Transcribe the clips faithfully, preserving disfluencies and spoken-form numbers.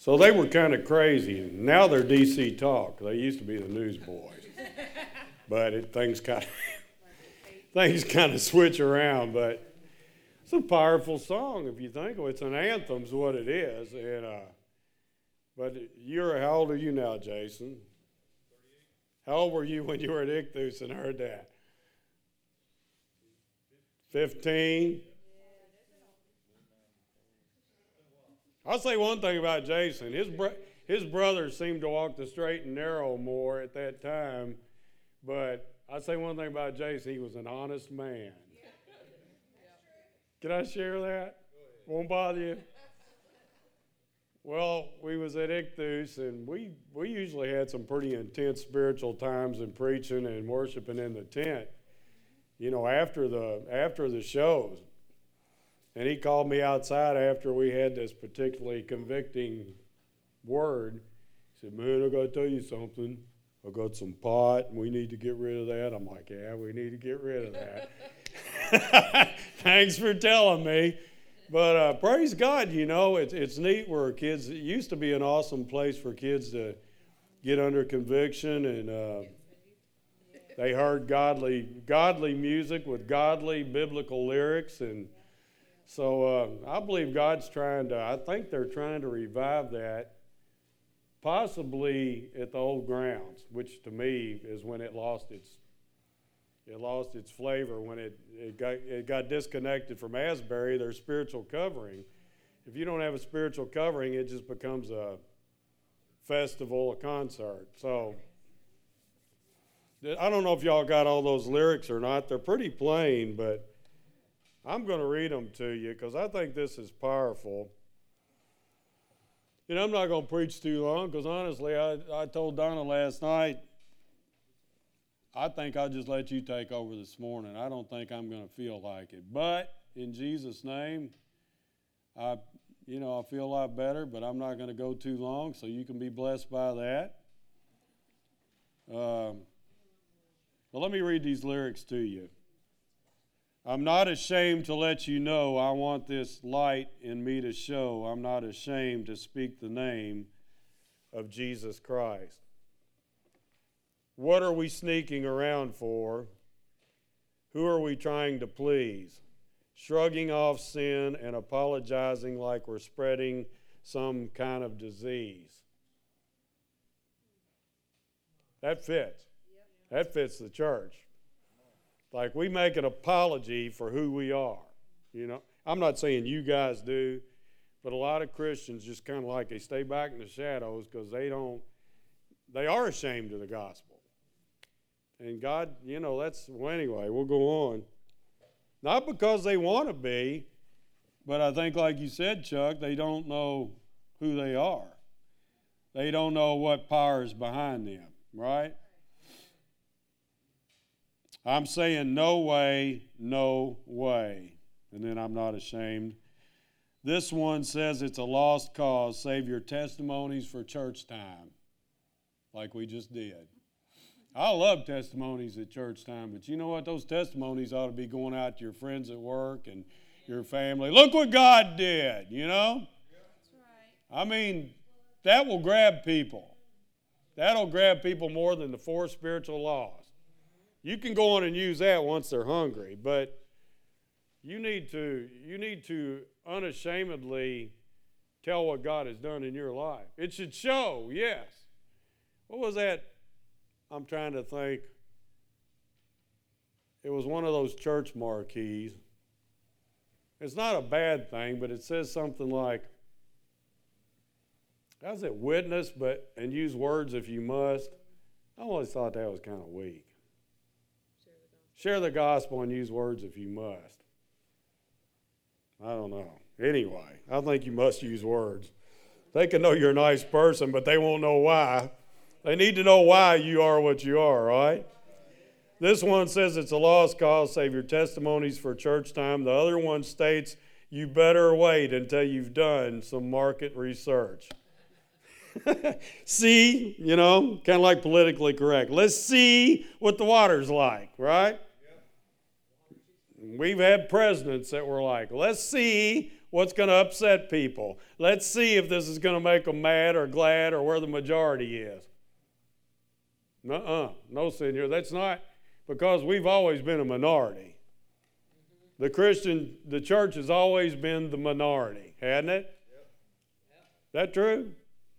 So they were kind of crazy. Now they're D C Talk. They used to be the Newsboys. But it, things kind of things kind of switch around. But it's a powerful song if you think of it. It's an anthem is what it is. And uh, but you're how old are you now, Jason? How old were you when you were at Ichthus and heard that? Fifteen. I'll say one thing about Jason. His bro- his brothers seemed to walk the straight and narrow more at that time. But I'll say one thing about Jason. He was an honest man. Can I share that? Won't bother you? Well, we was at Ichthus, and we, we usually had some pretty intense spiritual times in preaching and worshiping in the tent, you know, after the after the shows. And he called me outside after we had this particularly convicting word. He said, man, I got to tell you something. I got some pot, and we need to get rid of that. I'm like, yeah, we need to get rid of that. Thanks for telling me. But uh, praise God, you know, it's, it's neat where kids, it used to be an awesome place for kids to get under conviction, and uh, they heard godly, godly music with godly biblical lyrics, and so uh, I believe God's trying to, I think they're trying to revive that, possibly at the old grounds, which to me is when it lost its it lost its flavor, when it, it got it got disconnected from Asbury, their spiritual covering. If you don't have a spiritual covering, it just becomes a festival, a concert. So I don't know if y'all got all those lyrics or not. They're pretty plain, but I'm going to read them to you because I think this is powerful. And I'm not going to preach too long because honestly, I, I told Donna last night, I think I'll just let you take over this morning. I don't think I'm going to feel like it. But in Jesus' name, I, you know, I feel a lot better, but I'm not going to go too long, so you can be blessed by that. Um, well, let me read these lyrics to you. I'm not ashamed to let you know I want this light in me to show. I'm not ashamed to speak the name of Jesus Christ. What are we sneaking around for? Who are we trying to please? Shrugging off sin and apologizing like we're spreading some kind of disease. That fits. That fits the church. Like we make an apology for who we are. You know, I'm not saying you guys do, but a lot of Christians just kind of like they stay back in the shadows because they don't, they are ashamed of the gospel. And God, you know, that's, well, anyway, we'll go on. Not because they want to be, but I think like you said, Chuck, they don't know who they are. They don't know what power is behind them, right? I'm saying no way, no way. And then I'm not ashamed. This one says it's a lost cause. Save your testimonies for church time, like we just did. I love testimonies at church time, but you know what? Those testimonies ought to be going out to your friends at work and your family. Look what God did, you know? That's right. I mean, that will grab people. That'll grab people more than the four spiritual laws. You can go on and use that once they're hungry, but you need to you need to unashamedly tell what God has done in your life. It should show, yes. What was that? I'm trying to think. It was one of those church marquees. It's not a bad thing, but it says something like, how's it, witness, but and use words if you must. I always thought that was kind of weak. Share the gospel and use words if you must. I don't know. Anyway, I think you must use words. They can know you're a nice person, but they won't know why. They need to know why you are what you are, right? This one says it's a lost cause, save your testimonies for church time. The other one states you better wait until you've done some market research. See, you know, kind of like politically correct. Let's see what the water's like, right? We've had presidents that were like, let's see what's going to upset people. Let's see if this is going to make them mad or glad or where the majority is. Nuh-uh. No, Senor, that's not, because we've always been a minority. The Christian, the church has always been the minority, hasn't it? Yep. That true?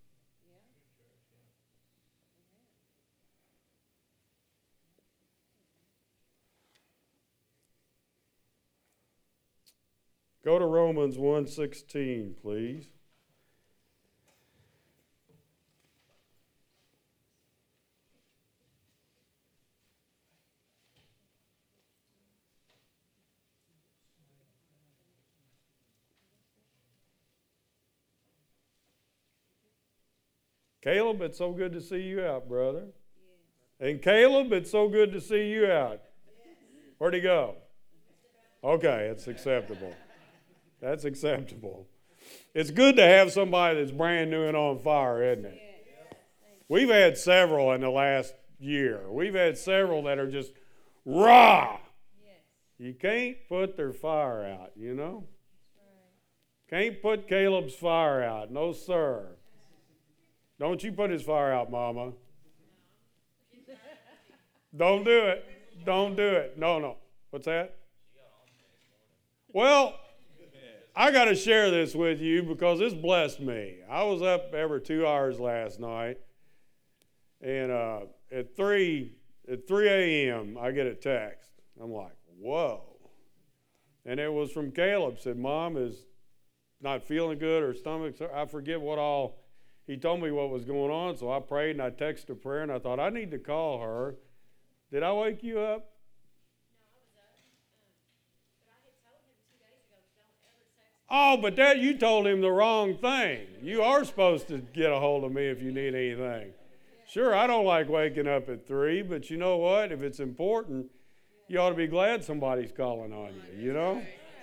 Go to Romans one sixteen, please. Caleb, it's so good to see you out, brother. Yes. And Caleb, it's so good to see you out. Yes. Where'd he go? Okay, it's acceptable. That's acceptable. It's good to have somebody that's brand new and on fire, isn't it? Yes. We've had several in the last year. We've had several that are just raw. Yes. You can't put their fire out, you know? Right. Can't put Caleb's fire out. No, sir. Don't you put his fire out, Mama. Don't do it. Don't do it. No, no. What's that? Well, I got to share this with you because this blessed me. I was up every two hours last night, and uh, at three at three a.m. I get a text. I'm like, whoa. And it was from Caleb. Said, Mom is not feeling good, or stomach. I forget what all. He told me what was going on, so I prayed and I texted a prayer, and I thought, I need to call her. Did I wake you up? Oh, but that you told him the wrong thing. You are supposed to get a hold of me if you need anything. Sure, I don't like waking up at three, but you know what? If it's important, you ought to be glad somebody's calling on you, you know?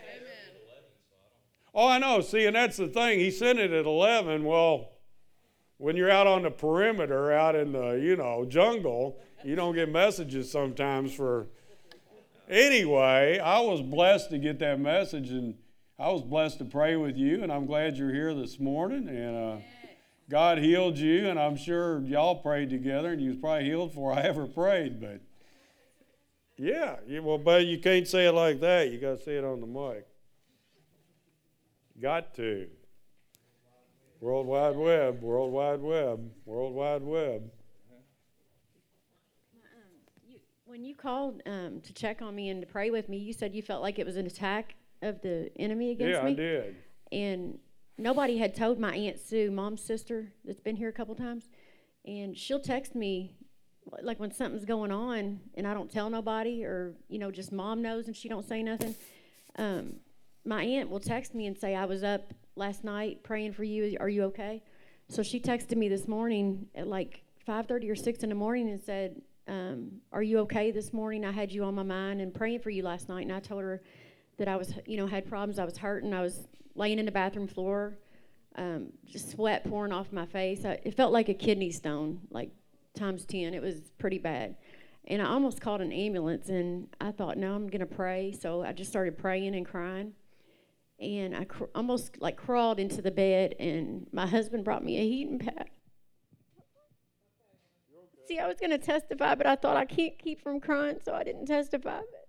Oh, I know. See, and that's the thing. He sent it at eleven. Well, when you're out on the perimeter, out in the, you know, jungle, you don't get messages sometimes for... Anyway, I was blessed to get that message, and I was blessed to pray with you, and I'm glad you're here this morning, and uh, God healed you, and I'm sure y'all prayed together, and you was probably healed before I ever prayed, but yeah, you, well, but you can't say it like that. You got to say it on the mic. Got to. World Wide Web, World Wide Web, World Wide Web. When you called um, to check on me and to pray with me, you said you felt like it was an attack of the enemy against yeah, me. Yeah, I did. And nobody had told my Aunt Sue, Mom's sister, that's been here a couple times, and she'll text me, like when something's going on, and I don't tell nobody, or, you know, just Mom knows and she don't say nothing. Um, my aunt will text me and say, I was up last night praying for you. Are you okay? So she texted me this morning at like five thirty or six in the morning and said, um, are you okay this morning? I had you on my mind and praying for you last night. And I told her that I was, you know, had problems. I was hurting. I was laying in the bathroom floor, um, just sweat pouring off my face. I, it felt like a kidney stone, like times ten. It was pretty bad. And I almost called an ambulance, and I thought, no, I'm going to pray. So I just started praying and crying. And I cr- almost like crawled into the bed, and my husband brought me a heating pad. Okay. See, I was going to testify, but I thought I can't keep from crying, so I didn't testify. But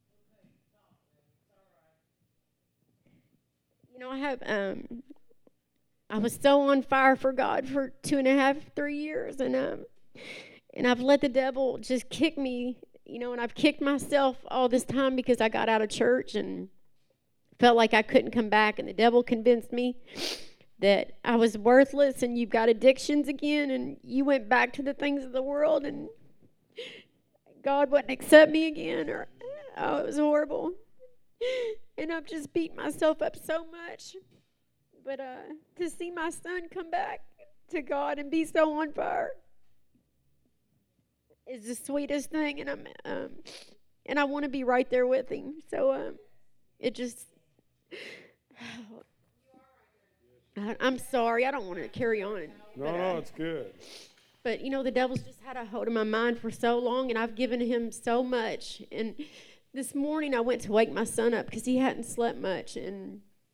you know, I have, um, I was so on fire for God for two and a half, three years, and um, and I've let the devil just kick me, you know, and I've kicked myself all this time because I got out of church and felt like I couldn't come back, and the devil convinced me that I was worthless and you've got addictions again, and you went back to the things of the world, and God wouldn't accept me again. Or oh, it was horrible. And I've just beat myself up so much. But uh, to see my son come back to God and be so on fire is the sweetest thing, and I'm um, and I want to be right there with him. So um, it just. I, I'm sorry. I don't want to carry on. No, but, no, uh, it's good. But, you know, the devil's just had a hold of my mind for so long, and I've given him so much. And this morning I went to wake my son up because he hadn't slept much. And he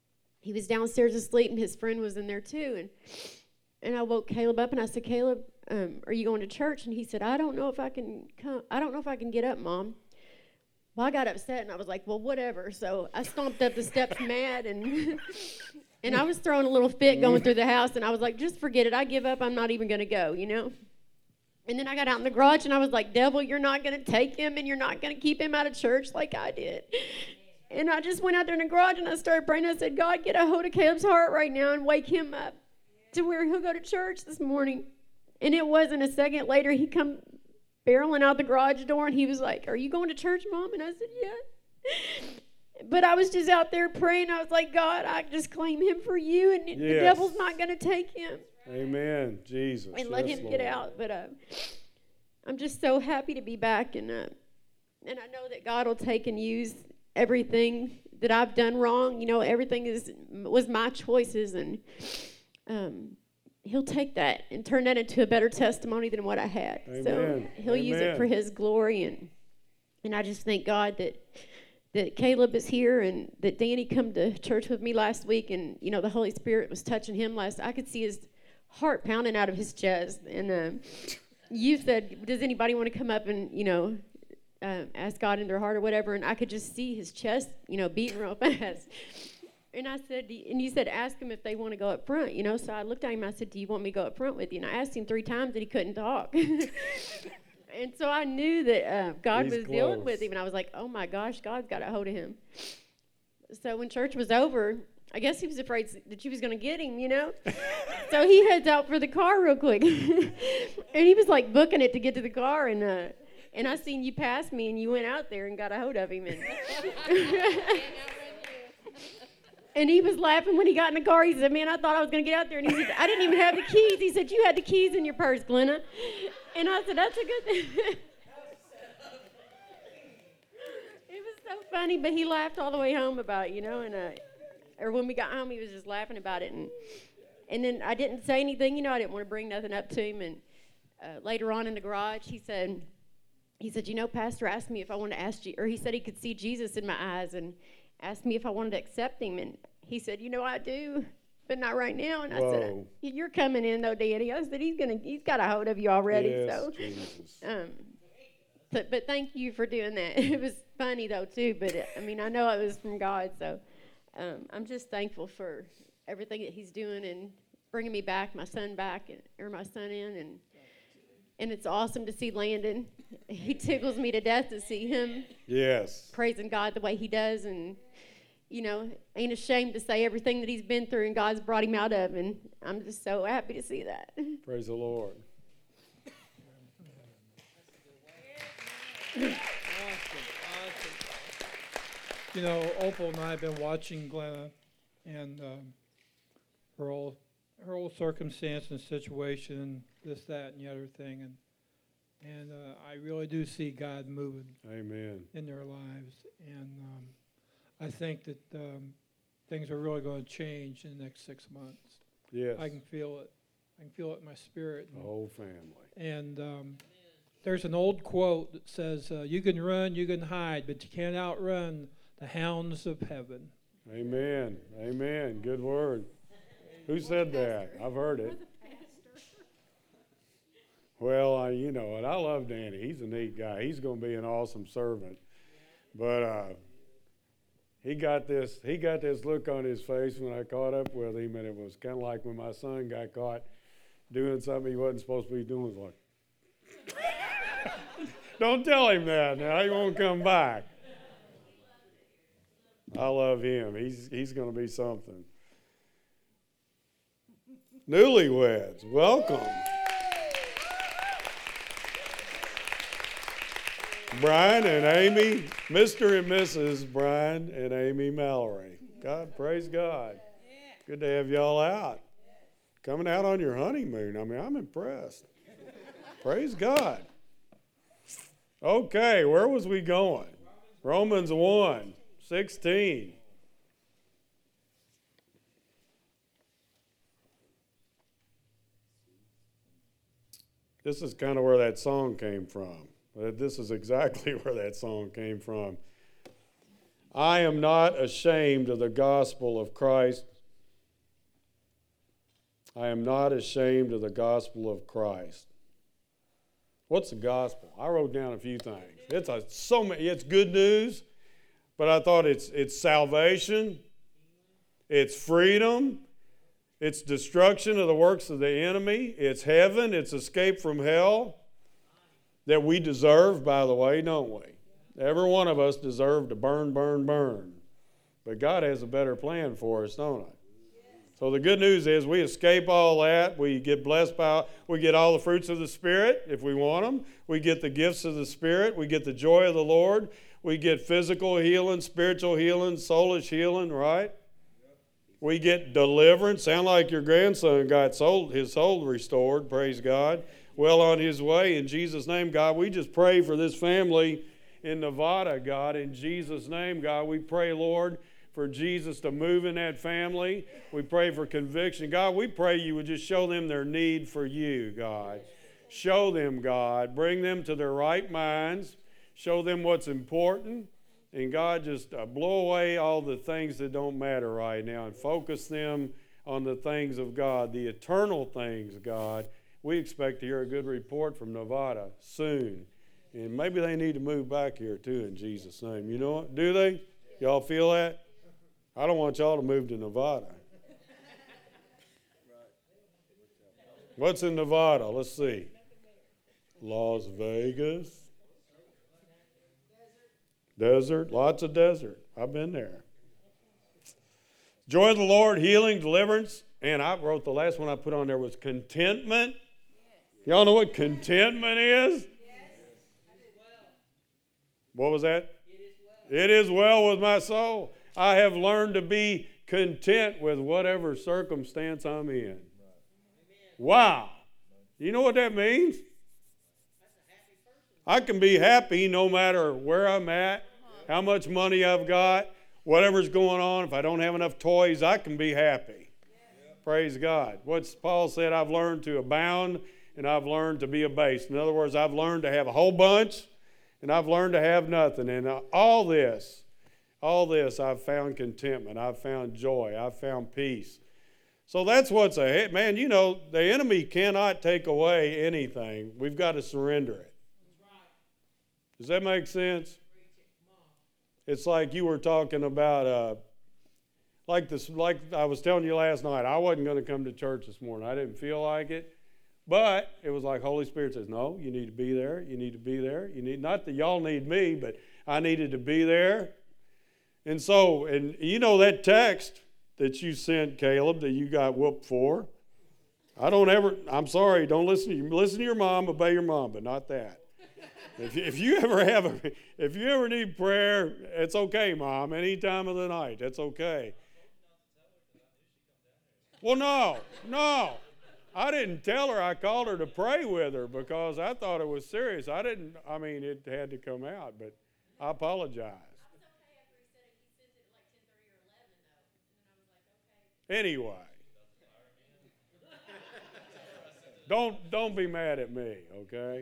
he was downstairs asleep, and his friend was in there too. And and I woke Caleb up, and I said, Caleb, um, are you going to church? And he said, I don't know if I can come. I don't know if I can get up, Mom. Well, I got upset, and I was like, well, whatever. So I stomped up the steps mad, and and I was throwing a little fit going through the house, and I was like, just forget it. I give up. I'm not even going to go, you know. And then I got out in the garage, and I was like, devil, you're not going to take him, and you're not going to keep him out of church like I did. And I just went out there in the garage, and I started praying. I said, God, get a hold of Caleb's heart right now and wake him up to where he'll go to church this morning. And it wasn't a second later, he come barreling out the garage door, and he was like, are you going to church, Mom? And I said, yeah. But I was just out there praying. I was like, God, I just claim him for you, and yes. the devil's not going to take him. Amen, Jesus. And let yes, him Lord. get out. But uh, I'm just so happy to be back, and uh, and I know that God will take and use everything that I've done wrong. You know, everything is was my choices, and um, he'll take that and turn that into a better testimony than what I had. Amen. So he'll Amen. use it for his glory, and and I just thank God that that Caleb is here, and that Danny come to church with me last week, and you know the Holy Spirit was touching him last. I could see his heart pounding out of his chest, and um, you said, does anybody want to come up and you know uh, ask God in their heart or whatever? And I could just see his chest, you know, beating real fast. And I said, and you said, ask him if they want to go up front, you know. So I looked at him, and I said, do you want me to go up front with you? And I asked him three times, and he couldn't talk. And so I knew that uh, God He's was close. dealing with him, and I was like, oh my gosh, God's got a hold of him. So when church was over, I guess he was afraid that you was going to get him, you know. So he heads out for the car real quick. And he was like booking it to get to the car, and uh, and I seen you pass me, and you went out there and got a hold of him. And, and he was laughing when he got in the car. He said, man, I thought I was going to get out there. And he said, I didn't even have the keys. He said, you had the keys in your purse, Glenna. And I said, that's a good thing. It was so funny, but he laughed all the way home about it, you know, and uh, or when we got home, he was just laughing about it, and and then I didn't say anything, you know, I didn't want to bring nothing up to him, and uh, later on in the garage, he said, he said, you know, Pastor asked me if I wanted to ask you, or he said he could see Jesus in my eyes, and asked me if I wanted to accept him, and he said, you know, I do, but not right now, and I Whoa. said, you're coming in though, Danny. I said, he's gonna, he's got a hold of you already, yes, so. Jesus. Um, but, but thank you for doing that. It was funny though too, but it, I mean, I know it was from God, so. Um, I'm just thankful for everything that he's doing and bringing me back, my son back, and, or my son in, and and it's awesome to see Landon. He tickles me to death to see him Yes. praising God the way he does, and you know, ain't ashamed to say everything that he's been through and God's brought him out of, and I'm just so happy to see that. Praise the Lord. Awesome, awesome. You know, Opal and I have been watching Glenna and um, her whole her whole circumstance and situation, this, that, and the other thing, and and uh, I really do see God moving Amen. in their lives, and um, I think that um, things are really going to change in the next six months. Yes. I can feel it. I can feel it in my spirit. The whole family. And um, there's an old quote that says, uh, you can run, you can hide, but you can't outrun the hounds of heaven. Amen. Amen. Good word. Who said that? I've heard it. Well, I, you know, and I love Danny. He's a neat guy. He's going to be an awesome servant. But uh, he got this. He got this look on his face when I caught up with him, and it was kind of like when my son got caught doing something he wasn't supposed to be doing. It was like, don't tell him that now. He won't come back. I love him. He's he's going to be something. Newlyweds, welcome. Brian and Amy, Mister and Missus Brian and Amy Mallory. God, praise God. Good to have y'all out. Coming out on your honeymoon. I mean, I'm impressed. Praise God. Okay, where was we going? Romans one, sixteen. This is kind of where that song came from. But this is exactly where that song came from. I am not ashamed of the gospel of Christ, I am not ashamed of the gospel of Christ. What's the gospel? I wrote down a few things. It's a, so many. It's good news, but I thought it's it's salvation, it's freedom, it's destruction of the works of the enemy, it's heaven, it's escape from hell that we deserve, by the way, don't we? Every one of us deserve to burn, burn, burn. But God has a better plan for us, don't I? So the good news is we escape all that. We get blessed by, we get all the fruits of the Spirit if we want them. We get the gifts of the Spirit. We get the joy of the Lord. We get physical healing, spiritual healing, soulish healing, right? We get deliverance. Sound like your grandson got soul, his soul restored, praise God. Well on his way. In Jesus' name, God, we just pray for this family in Nevada, God. In Jesus' name, God, we pray, Lord, for Jesus to move in that family. We pray for conviction. God, we pray you would just show them their need for you, God. Show them, God. Bring them to their right minds. Show them what's important. And God, just uh, blow away all the things that don't matter right now and focus them on the things of God, the eternal things, God. We expect to hear a good report from Nevada soon. And maybe they need to move back here too in Jesus' name. You know what? Do they? Y'all feel that? I don't want y'all to move to Nevada. What's in Nevada? Let's see. Las Vegas. Desert. Lots of desert. I've been there. Joy of the Lord, healing, deliverance. And I wrote the last one I put on there was contentment. Y'all know what contentment is? What was that? It is well with my soul. I have learned to be content with whatever circumstance I'm in. Wow. You know what that means? I can be happy no matter where I'm at, how much money I've got, whatever's going on. If I don't have enough toys, I can be happy. Praise God. What's Paul said, I've learned to abound and I've learned to be abased. In other words, I've learned to have a whole bunch and I've learned to have nothing. And all this, all this, I've found contentment. I've found joy. I've found peace. So that's what's ahead. Man, you know, the enemy cannot take away anything. We've got to surrender it. Does that make sense? It's like you were talking about, uh, like this, like I was telling you last night, I wasn't going to come to church this morning. I didn't feel like it. But it was like Holy Spirit says, no, you need to be there. You need to be there. You need, not that y'all need me, but I needed to be there. And so, and you know that text that you sent, Caleb, that you got whooped for. I don't ever, I'm sorry, don't listen to you. Listen to your mom, obey your mom, but not that. If you, if you ever have a, if you ever need prayer, it's okay, Mom, any time of the night. That's okay. Well, no, no. I didn't tell her. I called her to pray with her because I thought it was serious. I didn't, I mean, it had to come out, but I apologize. Anyway, don't don't be mad at me, okay?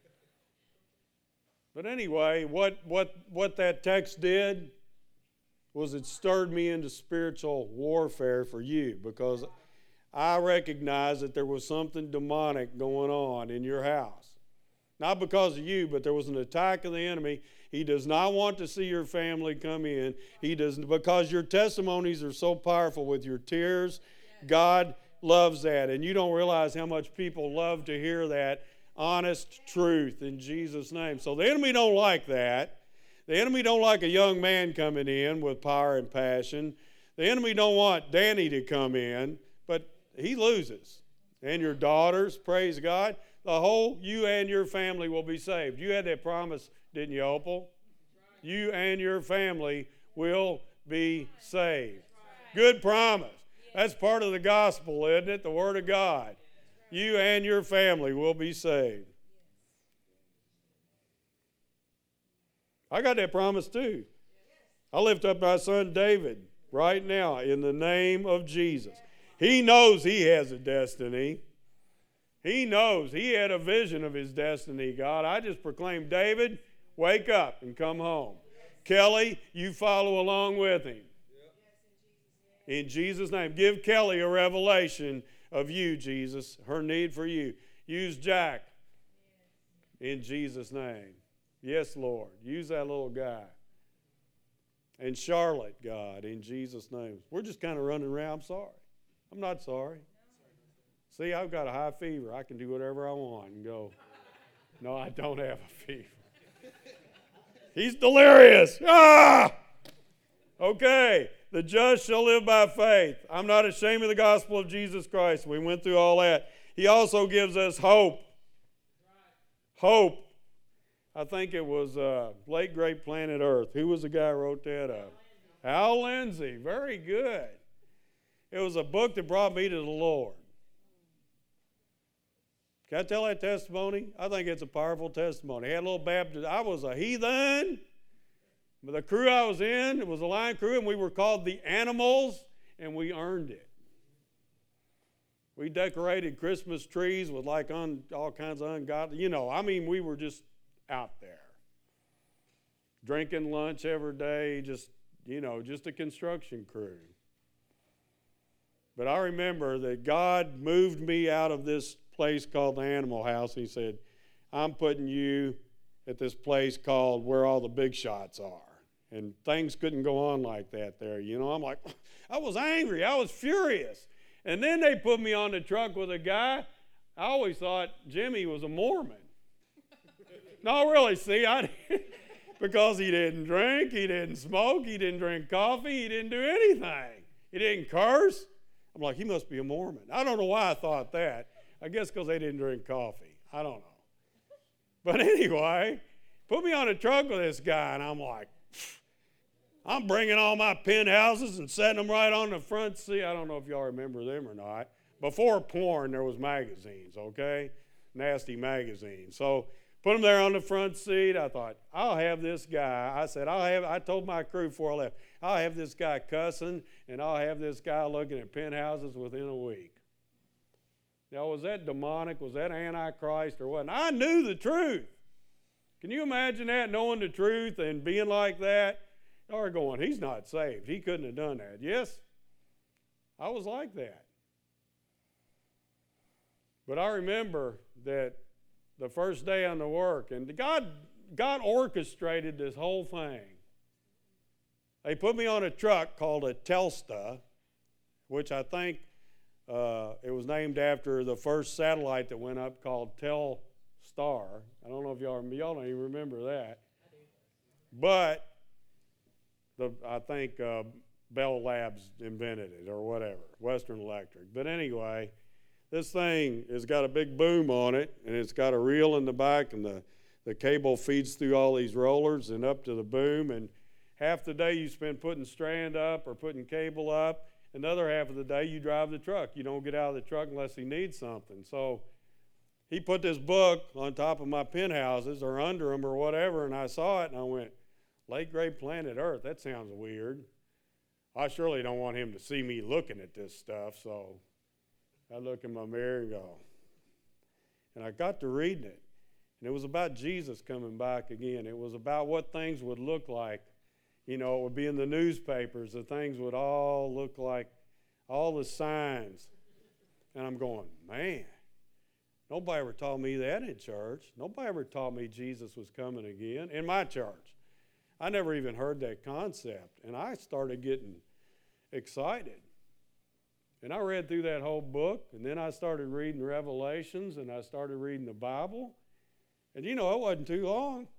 But anyway, what what what that text did was it stirred me into spiritual warfare for you because I recognized that there was something demonic going on in your house. Not because of you, but there was an attack of the enemy. He does not want to see your family come in. He does, because your testimonies are so powerful with your tears. God loves that. And you don't realize how much people love to hear that honest truth in Jesus' name. So the enemy don't like that. The enemy don't like a young man coming in with power and passion. The enemy don't want Danny to come in, but he loses. And your daughters, praise God. The whole, you and your family will be saved. You had that promise, didn't you, Opal? You and your family will be saved. Good promise. That's part of the gospel, isn't it? The Word of God. You and your family will be saved. I got that promise too. I lift up my son David right now in the name of Jesus. He knows he has a destiny. He knows he had a vision of his destiny, God. I just proclaim, David, wake up and come home. Kelly, you follow along with him. In Jesus' name, give Kelly a revelation of you, Jesus, her need for you. Use Jack in Jesus' name. Yes, Lord. Use that little guy. And Charlotte, God, in Jesus' name. We're just kind of running around. I'm sorry. I'm not sorry. See, I've got a high fever. I can do whatever I want and go, no, I don't have a fever. He's delirious. Ah! Okay. The just shall live by faith. I'm not ashamed of the gospel of Jesus Christ. We went through all that. He also gives us hope. Hope. I think it was uh, Late Great Planet Earth. Who was the guy who wrote that up? Al Lindsay. Very good. It was a book that brought me to the Lord. Can I tell that testimony? I think it's a powerful testimony. I had a little Baptist. I was a heathen. But the crew I was in, it was a line crew, and we were called the Animals, and we earned it. We decorated Christmas trees with like un, all kinds of ungodly, you know, I mean, we were just out there. Drinking lunch every day, just, you know, just a construction crew. But I remember that God moved me out of this place called the Animal House, and he said, I'm putting you at this place called where all the big shots are. And things couldn't go on like that there. You know, I'm like, I was angry. I was furious. And then they put me on the truck with a guy. I always thought Jimmy was a Mormon. No, really, see, I because he didn't drink, he didn't smoke, he didn't drink coffee, he didn't do anything. He didn't curse. I'm like, he must be a Mormon. I don't know why I thought that. I guess because they didn't drink coffee. I don't know. But anyway, put me on a truck with this guy, and I'm like, I'm bringing all my penthouses and setting them right on the front seat. I don't know if y'all remember them or not. Before porn, there was magazines, okay? Nasty magazines. So put them there on the front seat. I thought, I'll have this guy. I said, I'll have, I told my crew before I left, I'll have this guy cussing, and I'll have this guy looking at penthouses within a week. Now, was that demonic? Was that Antichrist or what? And I knew the truth. Can you imagine that, knowing the truth and being like that? Y'all are going, he's not saved. He couldn't have done that. Yes, I was like that. But I remember that the first day on the work, and God, God orchestrated this whole thing. They put me on a truck called a Telstar, which I think uh, it was named after the first satellite that went up called Telstar. I don't know if y'all, y'all don't even remember that. But The, I think uh, Bell Labs invented it or whatever, Western Electric. But anyway, this thing has got a big boom on it, and it's got a reel in the back, and the, the cable feeds through all these rollers and up to the boom. And half the day you spend putting strand up or putting cable up. Another half of the day you drive the truck. You don't get out of the truck unless he needs something. So he put this book on top of my penthouses or under them or whatever, and I saw it, and I went, Late Great Planet Earth, that sounds weird. I surely don't want him to see me looking at this stuff, so I look in my mirror and go. And I got to reading it, and it was about Jesus coming back again. It was about what things would look like. You know, it would be in the newspapers. The things would all look like, all the signs. And I'm going, man, nobody ever taught me that in church. Nobody ever taught me Jesus was coming again in my church. I never even heard that concept, and I started getting excited. And I read through that whole book, and then I started reading Revelations, and I started reading the Bible. And you know, it wasn't too long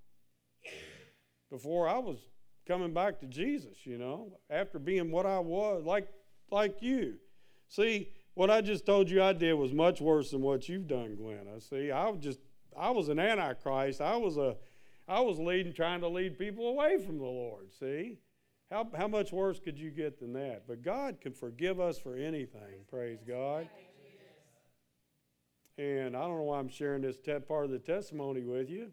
before I was coming back to Jesus, you know, after being what I was, like, like you. See, what I just told you I did was much worse than what you've done, Glenna. See, I was just, I was an Antichrist. I was a I was leading, trying to lead people away from the Lord, see? How, how much worse could you get than that? But God can forgive us for anything, praise God. And I don't know why I'm sharing this te- part of the testimony with you.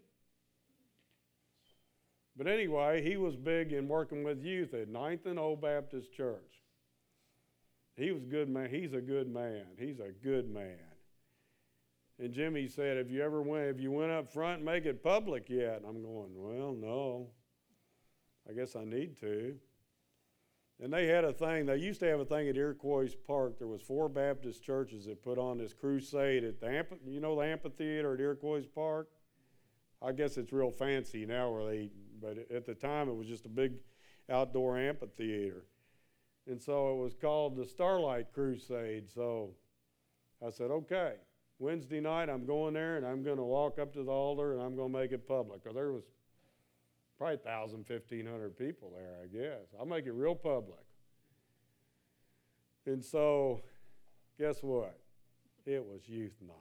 But anyway, he was big in working with youth at Ninth and Old Baptist Church. He was a good man. He's a good man. He's a good man. And Jimmy said, have you ever went, have you went up front and make it public yet? And I'm going, well, no. I guess I need to. And they had a thing, they used to have a thing at Iroquois Park. There was four Baptist churches that put on this crusade at the, amph- you know the amphitheater at Iroquois Park? I guess it's real fancy now where they, but at the time it was just a big outdoor amphitheater. And so it was called the Starlight Crusade. So I said, okay, Wednesday night I'm going there and I'm going to walk up to the altar and I'm going to make it public. Or there was probably one thousand, fifteen hundred people there, I guess. I'll make it real public. And so, guess what? It was youth night.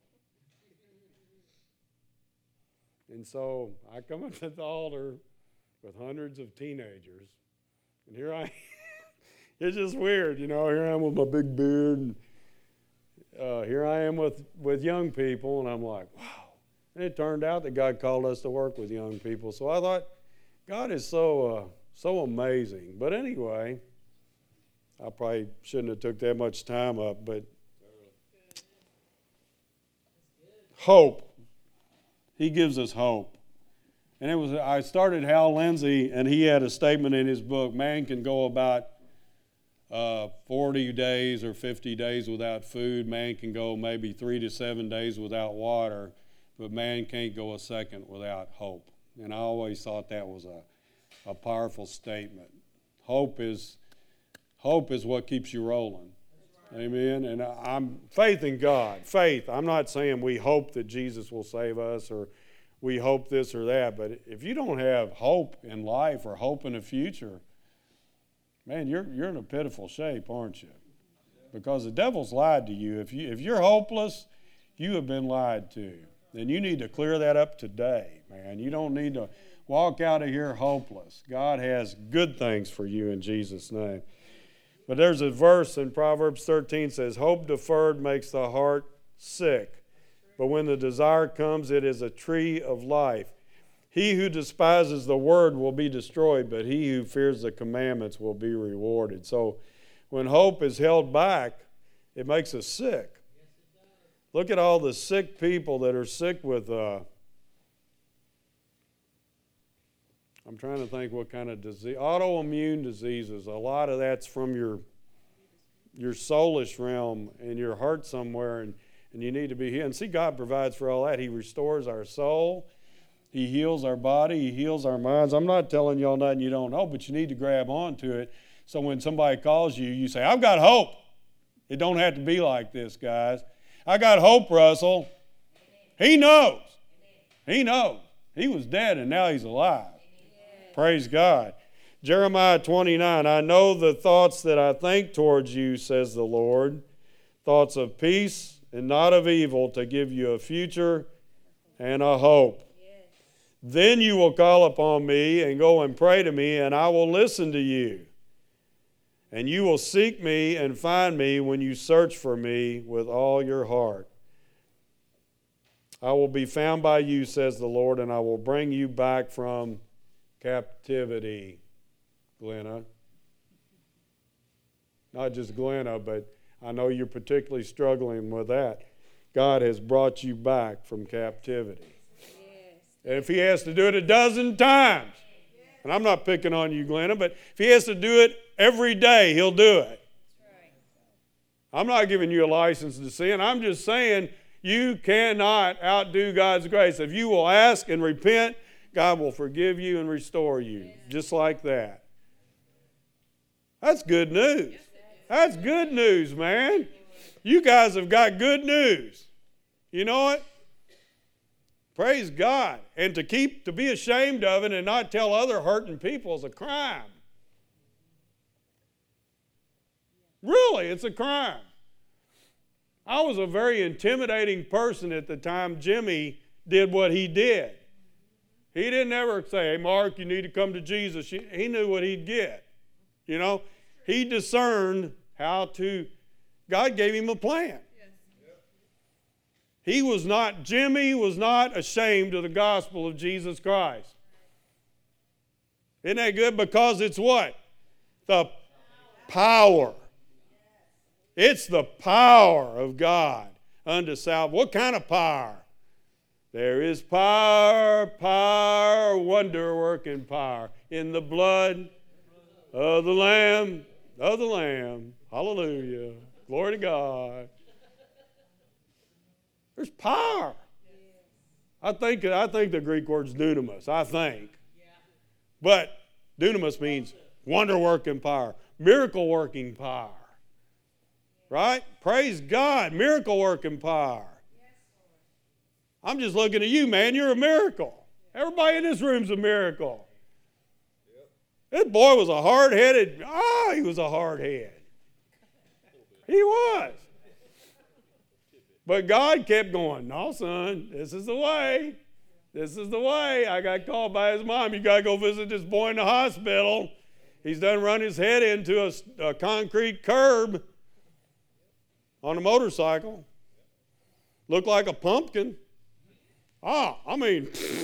And so, I come up to the altar with hundreds of teenagers. And here I am. It's just weird, you know. Here I am with my big beard. And uh, here I am with, with young people. And I'm like, wow. And it turned out that God called us to work with young people. So I thought, God is so uh, so amazing. But anyway, I probably shouldn't have took that much time up. But hope. He gives us hope. And it was I started Hal Lindsey, and he had a statement in his book, man can go about uh, forty days or fifty days without food. Man can go maybe three to seven days without water. But man can't go a second without hope. And I always thought that was a, a powerful statement. Hope is hope is what keeps you rolling. Right. Amen. And I, I'm faith in God. Faith. I'm not saying we hope that Jesus will save us or we hope this or that. But if you don't have hope in life or hope in the future, man, you're you're in a pitiful shape, aren't you? Because the devil's lied to you. If you if you're hopeless, you have been lied to. Then you need to clear that up today, man. You don't need to walk out of here hopeless. God has good things for you in Jesus' name. But there's a verse in Proverbs thirteen says, hope deferred makes the heart sick. But when the desire comes, it is a tree of life. He who despises the word will be destroyed, but he who fears the commandments will be rewarded. So when hope is held back, it makes us sick. Look at all the sick people that are sick with, uh, I'm trying to think what kind of disease, autoimmune diseases. A lot of that's from your your soulish realm in your heart somewhere, and, and you need to be healed. And see, God provides for all that. He restores our soul. He heals our body. He heals our minds. I'm not telling y'all nothing you don't know, but you need to grab onto it. So when somebody calls you, you say, I've got hope. It don't have to be like this, guys. I got hope, Russell. He knows. He knows. He was dead and now he's alive. Praise God. Jeremiah twenty-nine, I know the thoughts that I think towards you, says the Lord, thoughts of peace and not of evil, to give you a future and a hope. Then you will call upon me and go and pray to me, and I will listen to you. And you will seek me and find me when you search for me with all your heart. I will be found by you, says the Lord, and I will bring you back from captivity. Glenna. Not just Glenna, but I know you're particularly struggling with that. God has brought you back from captivity. Yes. And if he has to do it a dozen times, and I'm not picking on you, Glenna, but if he has to do it every day, he'll do it. I'm not giving you a license to sin. I'm just saying you cannot outdo God's grace. If you will ask and repent, God will forgive you and restore you. Just like that. That's good news. That's good news, man. You guys have got good news. You know what? Praise God. And to keep, to be ashamed of it and not tell other hurting people is a crime. Really, it's a crime. I was a very intimidating person at the time Jimmy did what he did. He didn't ever say, hey, Mark, you need to come to Jesus. He knew what he'd get. You know, he discerned how to, God gave him a plan. He was not, Jimmy was not ashamed of the gospel of Jesus Christ. Isn't that good? Because it's what? The power. It's the power of God unto salvation. What kind of power? There is power, power, wonder-working power in the blood of the Lamb, of the Lamb. Hallelujah. Glory to God. There's power. I think, I think the Greek word's dunamis, I think. But dunamis means wonder-working power, miracle-working power. Right? Praise God, miracle-working power. I'm just looking at you, man. You're a miracle. Everybody in this room's a miracle. This boy was a hard-headed, ah, he was a hard-head. He was. But God kept going, no, son, this is the way. This is the way. I got called by his mom. You got to go visit this boy in the hospital. He's done run his head into a, a concrete curb on a motorcycle. Looked like a pumpkin. Ah, I mean,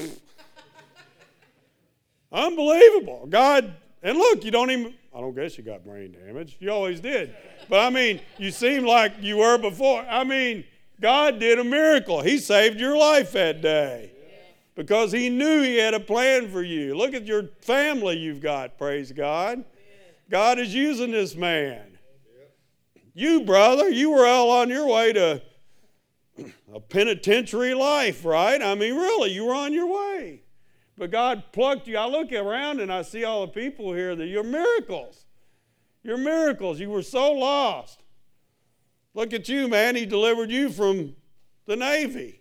unbelievable. God, and look, you don't even, I don't guess you got brain damage. You always did. But I mean, you seem like you were before. I mean, God did a miracle. He saved your life that day because he knew he had a plan for you. Look at your family you've got, praise God. God is using this man. You, brother, you were all on your way to a penitentiary life, right? I mean, really, you were on your way. But God plucked you. I look around and I see all the people here that you're miracles. You're miracles. You were so lost. Look at you, man. He delivered you from the Navy.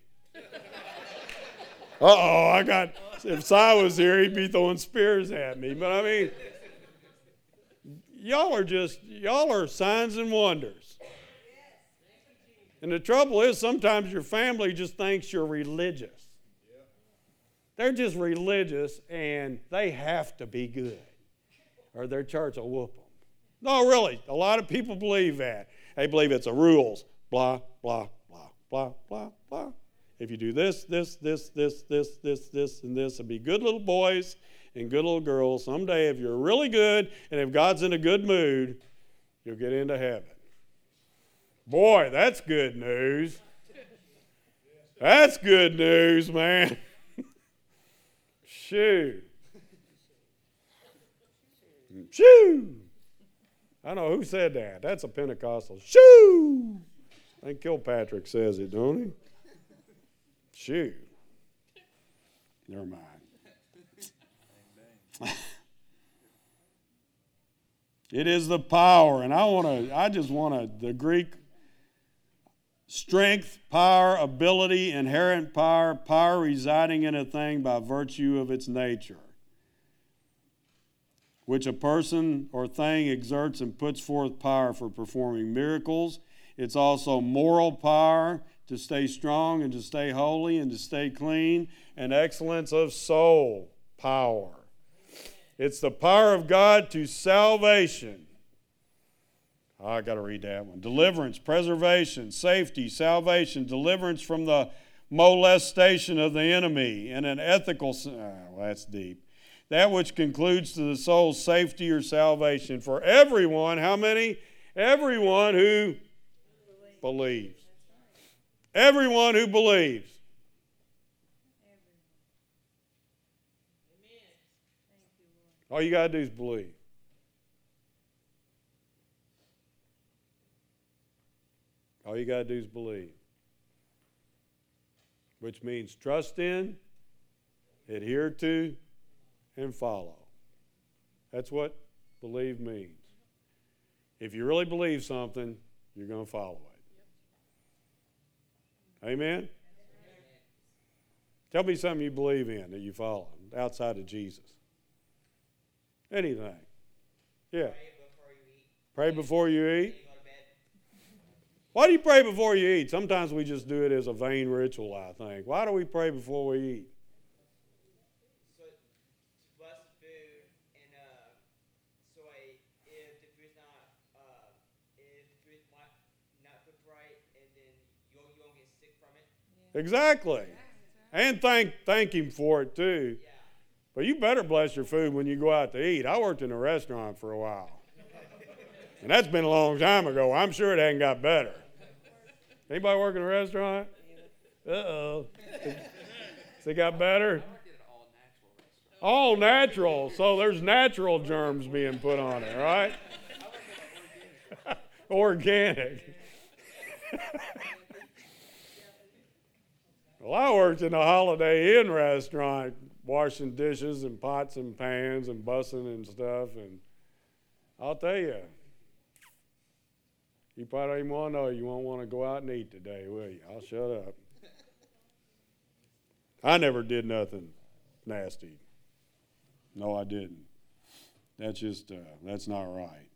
Uh-oh, I got, if Si was here, he'd be throwing spears at me. But I mean, y'all are just, y'all are signs and wonders. And the trouble is sometimes your family just thinks you're religious. They're just religious and they have to be good or their church will whoop them. No, really, a lot of people believe that. They believe it's a rules, blah, blah, blah, blah, blah, blah. If you do this, this, this, this, this, this, this, and this, and be good little boys and good little girls, someday if you're really good and if God's in a good mood, you'll get into heaven. Boy, that's good news. That's good news, man. Shoo. Shoo. I know who said that. That's a Pentecostal. Shoo. I think Kilpatrick says it, don't he? Shoo. Never mind. It is the power, and I want to. I just want to. The Greek strength, power, ability, inherent power, power residing in a thing by virtue of its nature, which a person or thing exerts and puts forth power for performing miracles. It's also moral power to stay strong and to stay holy and to stay clean, and excellence of soul power. It's the power of God to salvation. Oh, I got to read that one. Deliverance, preservation, safety, salvation, deliverance from the molestation of the enemy, and an ethical, oh, well, that's deep. That which concludes to the soul's safety or salvation for everyone. How many? Everyone who believes. Everyone who believes. All you got to do is believe. All you got to do is believe. Which means trust in, adhere to, and follow. That's what believe means. If you really believe something, you're going to follow it. Amen? Tell me something you believe in that you follow outside of Jesus. Anything. Yeah. Pray before you eat. Why do you pray before you eat? Sometimes we just do it as a vain ritual, I think. Why do we pray before we eat? So, to bless the food, and uh, so I, if the food's not, uh, if the food's not, not cooked right, and then you you won't get sick from it. Yeah. Exactly. And thank thank him for it too. Yeah. But you better bless your food when you go out to eat. I worked in a restaurant for a while. And that's been a long time ago. I'm sure it hasn't got better. Anybody work in a restaurant? Uh-oh. Has it got better? All natural. So there's natural germs being put on it, right? Organic. Well, I worked in a Holiday Inn restaurant, washing dishes and pots and pans and bussing and stuff, and I'll tell you, you probably don't even want to know you won't want to go out and eat today, will you? I'll shut up. I never did nothing nasty. No, I didn't. That's just, uh, that's not right.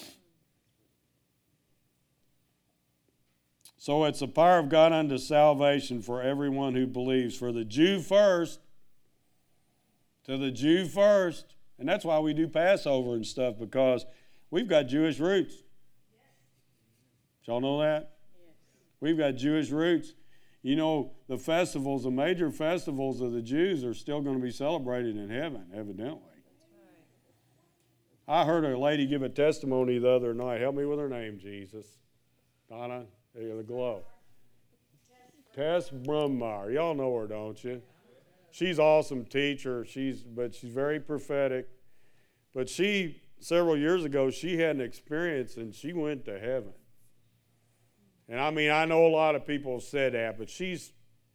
So it's the power of God unto salvation for everyone who believes. For the Jew first, to the Jew first. And that's why we do Passover and stuff, because we've got Jewish roots. Did y'all know that? Yes. We've got Jewish roots. You know, the festivals, the major festivals of the Jews are still going to be celebrated in heaven, evidently. Right. I heard a lady give a testimony the other night. Help me with her name, Jesus. Donna, the glow. Tess Brummeyer. Y'all know her, don't you? She's an awesome teacher. She's, but she's very prophetic. But she, several years ago, she had an experience and she went to heaven. And I mean, I know a lot of people have said that, but she's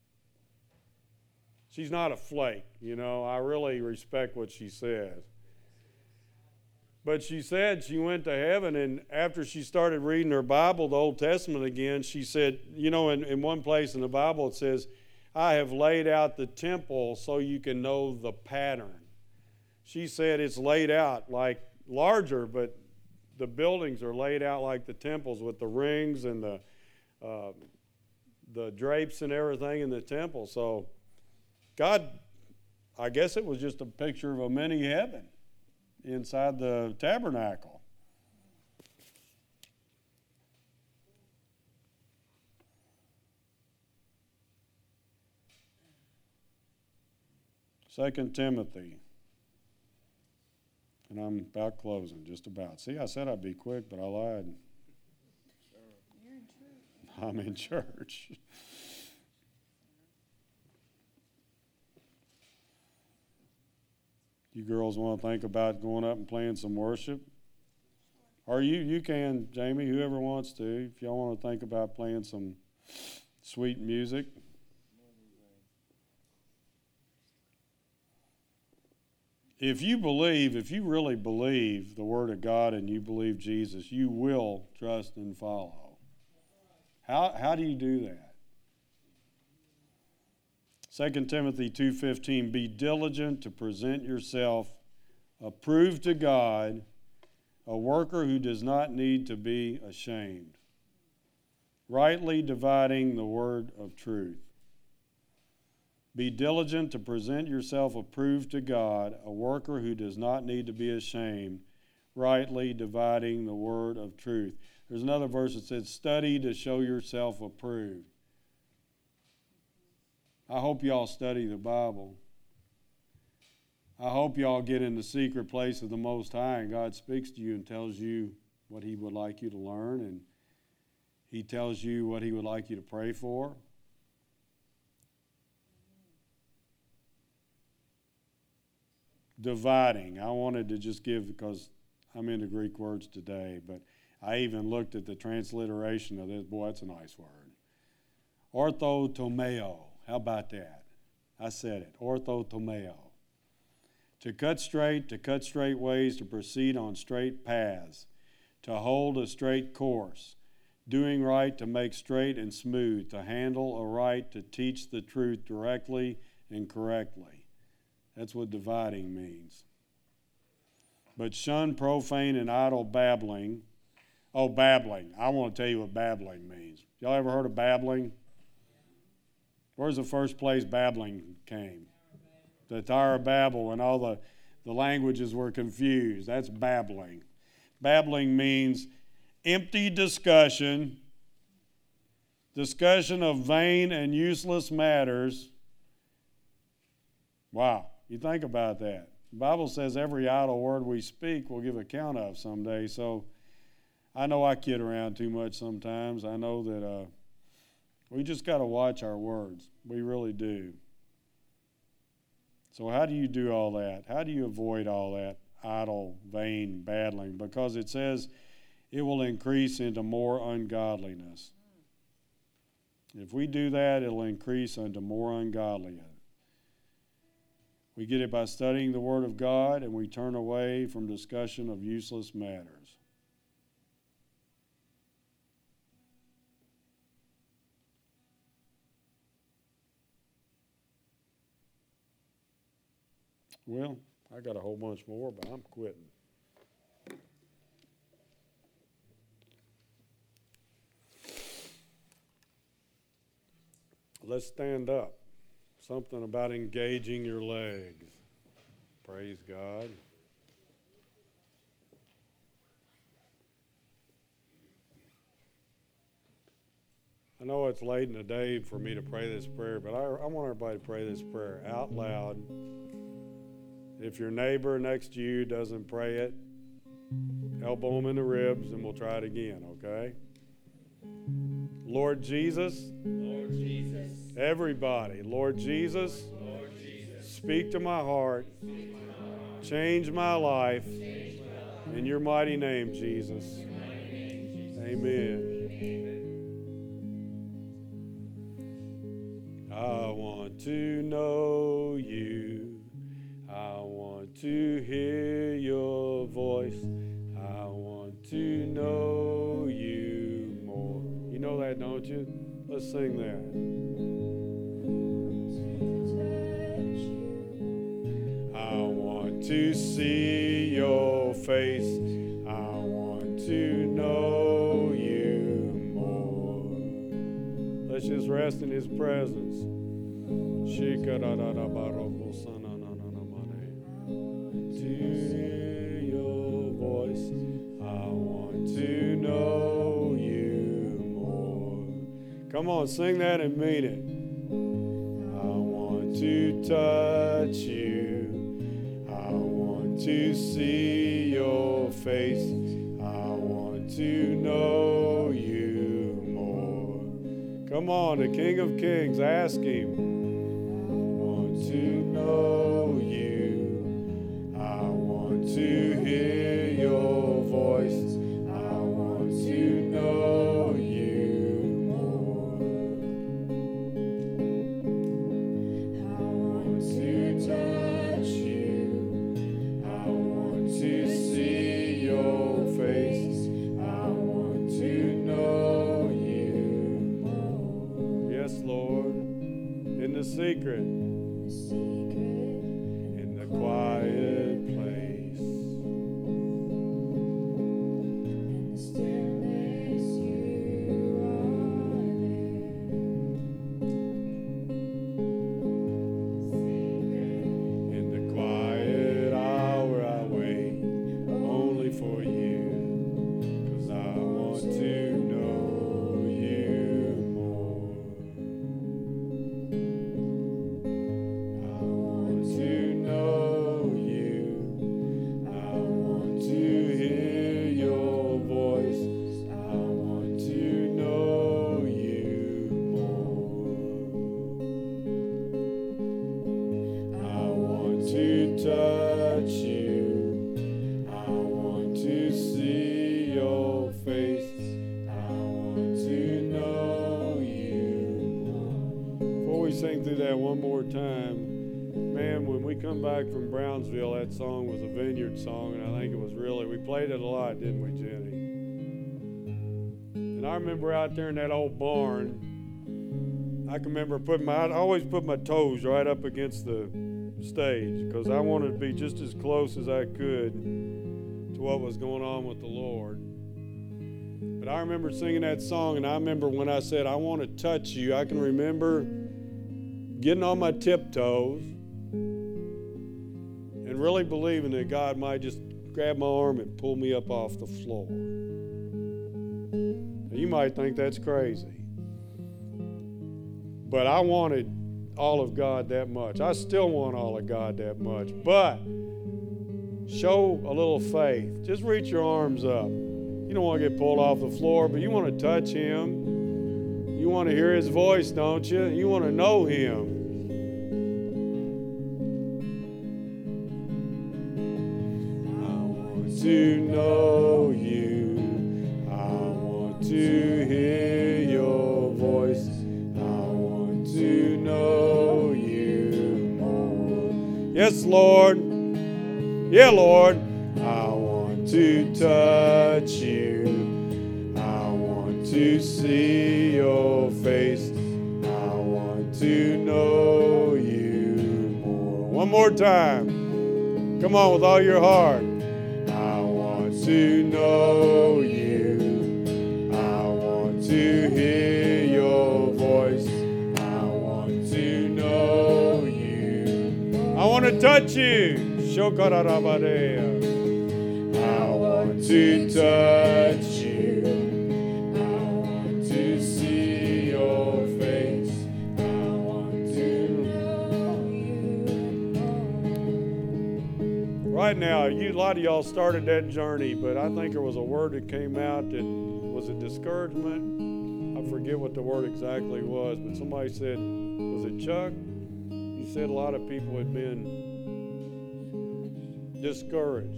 she's not a flake, you know. I really respect what she says. But she said she went to heaven, and after she started reading her Bible, the Old Testament again, she said, you know, in, in one place in the Bible it says, I have laid out the temple so you can know the pattern. She said it's laid out like larger, but the buildings are laid out like the temples with the rings and the uh, the drapes and everything in the temple. So God, I guess it was just a picture of a mini heaven inside the tabernacle. Second Timothy. And I'm about closing, just about. See, I said I'd be quick, but I lied. You're in church. I'm in church. You girls want to think about going up and playing some worship? Or you, you can, Jamie, whoever wants to. If y'all want to think about playing some sweet music. If you believe, if you really believe the Word of God and you believe Jesus, you will trust and follow. How, how do you do that? Second Timothy two fifteen, be diligent to present yourself approved to God, a worker who does not need to be ashamed, rightly dividing the word of truth. Be diligent to present yourself approved to God, a worker who does not need to be ashamed, rightly dividing the word of truth. There's another verse that says, study to show yourself approved. I hope y'all study the Bible. I hope y'all get in the secret place of the Most High and God speaks to you and tells you what He would like you to learn, and He tells you what He would like you to pray for. Dividing. I wanted to just give, because I'm into Greek words today, but I even looked at the transliteration of this. Boy, that's a nice word. Orthotomeo. How about that? I said it. Orthotomeo. To cut straight, to cut straight ways, to proceed on straight paths, to hold a straight course, doing right, to make straight and smooth, to handle aright, to teach the truth directly and correctly. That's what dividing means. But shun profane and idle babbling. Oh, babbling. I want to tell you what babbling means. Y'all ever heard of babbling? Where's the first place babbling came? The Tower of Babel, when all the, the languages were confused. That's babbling. Babbling means empty discussion, discussion of vain and useless matters. Wow. You think about that. The Bible says every idle word we speak we'll give account of someday. So I know I kid around too much sometimes. I know that uh, we just got to watch our words. We really do. So how do you do all that? How do you avoid all that idle, vain battling? Because it says it will increase into more ungodliness. If we do that, it'll increase unto more ungodliness. We get it by studying the Word of God, and we turn away from discussion of useless matters. Well, I got a whole bunch more, but I'm quitting. Let's stand up. Something about engaging your legs. Praise God. I know it's late in the day for me to pray this prayer, but I, I want everybody to pray this prayer out loud. If your neighbor next to you doesn't pray it, elbow them in the ribs and we'll try it again, okay? Lord Jesus. Lord Jesus. Everybody, Lord Jesus, Lord Jesus. Speak to my heart. Speak to my heart. Change my life. Change my life. In your mighty name, Jesus. In your mighty name, Jesus. Amen. Amen. I want to know you. I want to hear your voice. I want to know you more. You know that, don't you? Let's sing that. I want to see your face. I want to know you more. Let's just rest in his presence. To hear your voice, I want to know you more. Come on, sing that and mean it. I want to touch you. I want to see your face. I want to know you more. Come on, the King of Kings, ask him. I want to know you. I want to hear your voice. I want to know you more. I want to touch you. I want to see your face. I want to know you more. Yes, Lord. In the secret. In the quiet place. In the stillness you are there. In the quiet hour I wait only for you, 'cause I want to know you more. I want to know you. I want to hear your voice. I want to know you more. I want to touch you. I want to see your face. I want to know you more. Before we sing through that one more time, man, when we come back from Brownsville, that song was a Vineyard song, and I think it was really, we played it a lot, didn't we, Jenny? And I remember out there in that old barn, I can remember putting my, I always put my toes right up against the stage because I wanted to be just as close as I could to what was going on with the Lord. But I remember singing that song, and I remember when I said, I want to touch you, I can remember getting on my tiptoes and really believing that God might just grab my arm and pull me up off the floor. Now, you might think that's crazy, but I wanted all of God that much. I still want all of God that much, but show a little faith. Just reach your arms up. You don't want to get pulled off the floor, but you want to touch him. You want to hear his voice, don't you? You want to know him. to know you. I want to hear your voice. I want to know you more. Yes, Lord. Yeah, Lord. I want to touch you. I want to see your face. I want to know you more. One more time. Come on with all your heart. I want to know you. I want to hear your voice. I want to know you. I want to touch you. Shokarabadea. I want to touch you. I want to see your face. I want to know you. Right now, you, a lot of y'all started that journey, but I think there was a word that came out that was a discouragement. I forget what the word exactly was, but somebody said, was it Chuck? He said a lot of people had been discouraged.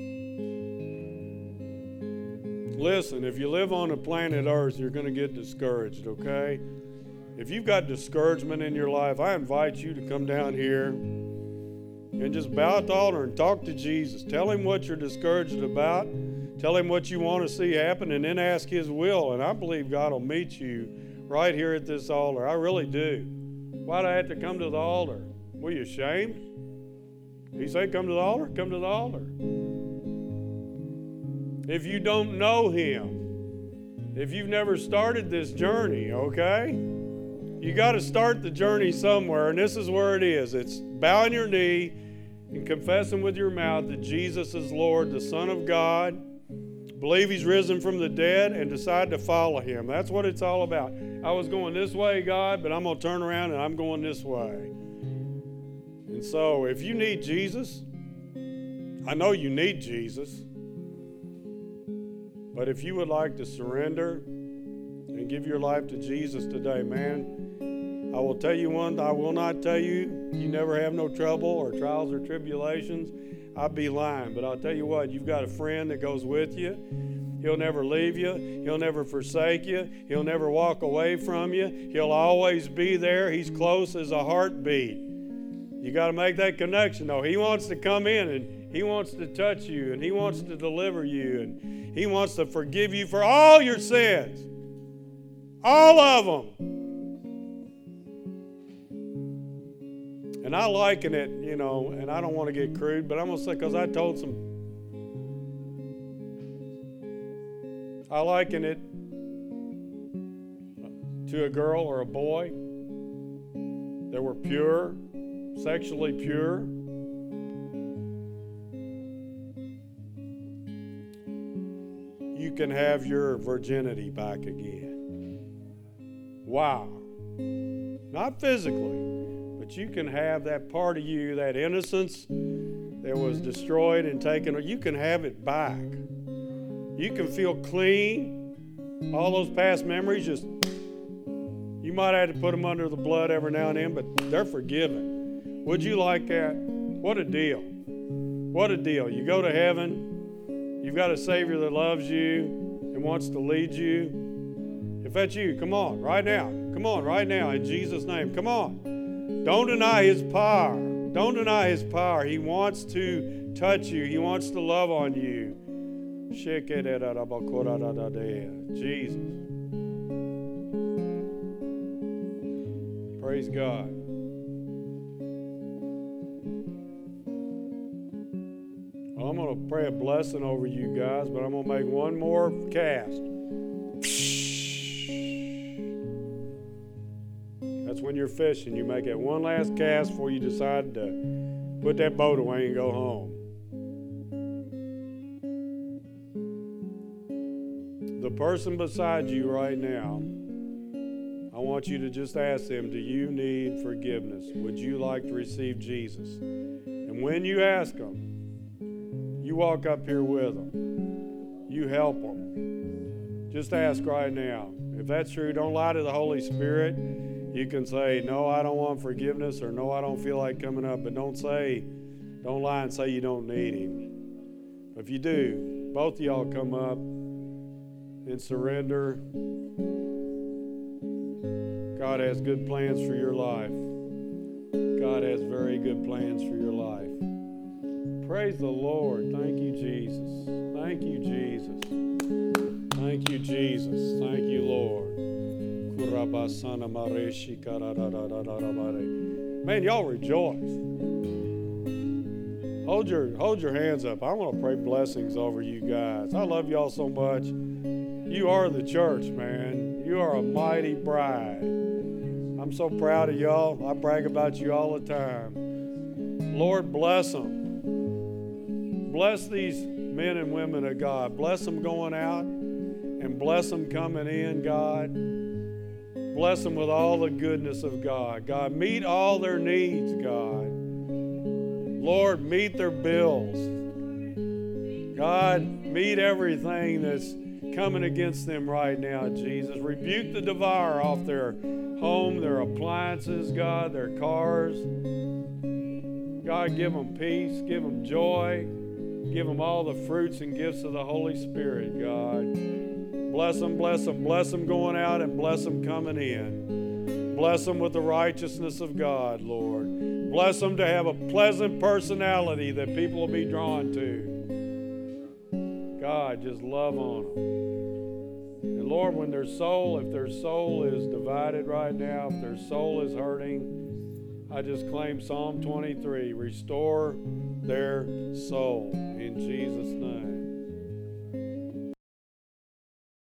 Listen, if you live on the planet Earth, you're going to get discouraged, okay? If you've got discouragement in your life, I invite you to come down here and just bow at the altar and talk to Jesus. Tell him what you're discouraged about. Tell him what you want to see happen, and then ask his will. And I believe God will meet you right here at this altar. I really do. Why'd I have to come to the altar? Were you ashamed? He said, come to the altar? Come to the altar. If you don't know him, if you've never started this journey, okay? You got to start the journey somewhere, and this is where it is. It's bowing your knee and confessing with your mouth that Jesus is Lord, the Son of God, believe he's risen from the dead, and decide to follow him. That's what it's all about. I was going this way, God, but I'm going to turn around and I'm going this way. And so if you need Jesus, I know you need Jesus, but if you would like to surrender and give your life to Jesus today, man, I will tell you one, I will not tell you you never have no trouble or trials or tribulations. I'd be lying, but I'll tell you what, you've got a friend that goes with you. He'll never leave you. He'll never forsake you. He'll never walk away from you. He'll always be there. He's close as a heartbeat. You got to make that connection, though. He wants to come in, and he wants to touch you, and he wants to deliver you, and he wants to forgive you for all your sins. All of them. And I liken it, you know, and I don't want to get crude, but I'm going to say, because I told some, I liken it to a girl or a boy that were pure, sexually pure. You can have your virginity back again. Wow. Not physically, but you can have that part of you, that innocence that was destroyed and taken, you can have it back. You can feel clean. All those past memories, just, you might have to put them under the blood every now and then, but they're forgiven. Would you like that? What a deal. What a deal. You go to heaven, you've got a Savior that loves you and wants to lead you. If that's you, come on, right now. Come on, right now, in Jesus' name. Come on. Don't deny his power. Don't deny his power. He wants to touch you. He wants to love on you. Jesus. Praise God. Well, I'm going to pray a blessing over you guys, but I'm going to make one more cast. That's when you're fishing. You make that one last cast before you decide to put that boat away and go home. The person beside you right now, I want you to just ask them, do you need forgiveness? Would you like to receive Jesus? And when you ask them, you walk up here with them. You help them. Just ask right now. If that's true, don't lie to the Holy Spirit. You can say, no, I don't want forgiveness, or no, I don't feel like coming up. But don't say, don't lie and say you don't need him. If you do, both of y'all come up and surrender. God has good plans for your life. God has very good plans for your life. Praise the Lord. Thank you, Jesus. Thank you, Jesus. Thank you, Jesus. Thank you, Lord. Man, y'all rejoice. Hold your, hold your hands up. I want to pray blessings over you guys. I love y'all so much. You are the church, man. You are a mighty bride. I'm so proud of y'all. I brag about you all the time. Lord, bless them. Bless these men and women of God. Bless them going out and bless them coming in, God. Bless them with all the goodness of God. God, meet all their needs, God. Lord, meet their bills. God, meet everything that's coming against them right now, Jesus. Rebuke the devourer off their home, their appliances, God, their cars. God, give them peace, give them joy, give them all the fruits and gifts of the Holy Spirit, God. Bless them, bless them, bless them going out and bless them coming in. Bless them with the righteousness of God, Lord. Bless them to have a pleasant personality that people will be drawn to. God, just love on them. And Lord, when their soul, if their soul is divided right now, if their soul is hurting, I just claim Psalm twenty-three, restore their soul in Jesus' name.